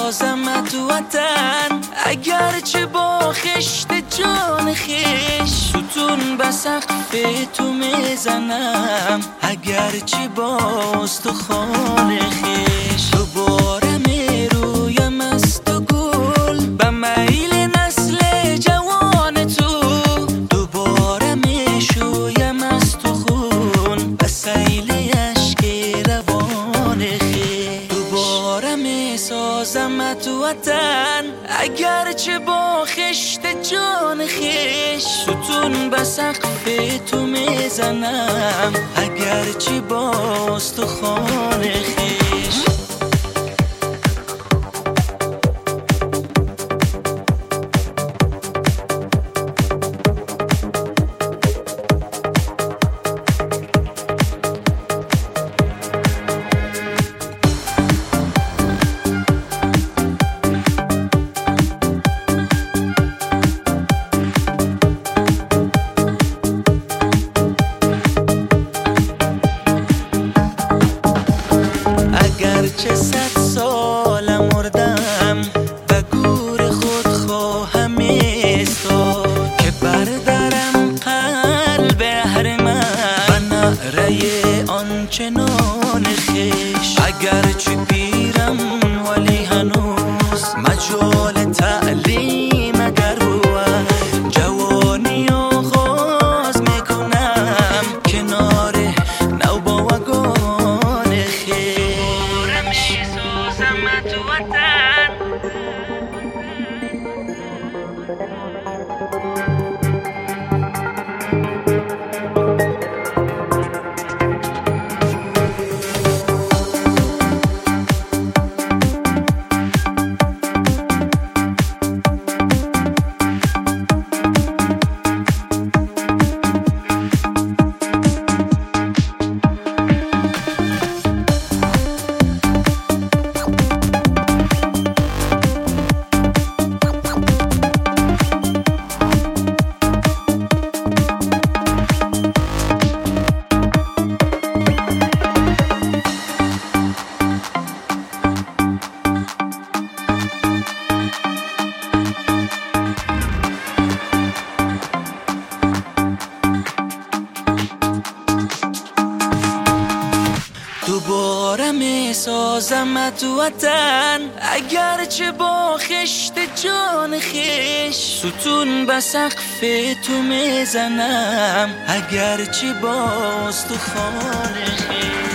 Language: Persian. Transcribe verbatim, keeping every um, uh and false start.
سازم تو وطن، اگرچه با خشت جان خیش ستون به سقف تو میزنم، اگرچه با استخوان خیش دوباره میرویم از تو گل به میل نسل جوان تو، دوباره میشویم از تو خون به سیل اشک روان خیش، دوباره میسازم تو وطن، اگرچه با خشت جان خیش ستون به سقف تو میزنم، اگرچه با استخوان خیش. اگرچه صد سال مردم و گور خود خواهم ایستاد که بردارم قلب اهرمن و نعره آنچنان خیش، اگرچه پیرم ولی هنوز مجال تعلیم اگر بود جوانی آغاز میکنم کنار نو با وگان خیش. تو وطن دوباره میسازم تو وطن، اگرچه با خشت جان خیش ستون به سقف تو میزنم، اگرچه با استخوان خیش.